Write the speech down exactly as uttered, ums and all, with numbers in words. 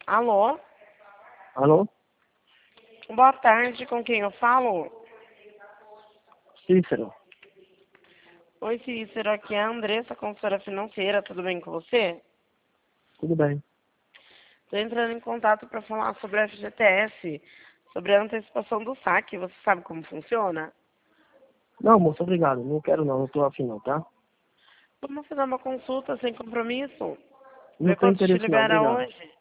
Alô? Alô? Boa tarde, com quem eu falo? Cícero. Oi, Cícero, aqui é a Andressa, consultora financeira, tudo bem com você? Tudo bem. Estou entrando em contato para falar sobre o F G T S, sobre a antecipação do saque. Você sabe como funciona? Não, moço, obrigado. Não quero não, não tô afim não, tá? Vamos fazer uma consulta sem compromisso? Não Ver tenho quanto te interesse não, libera obrigado. hoje.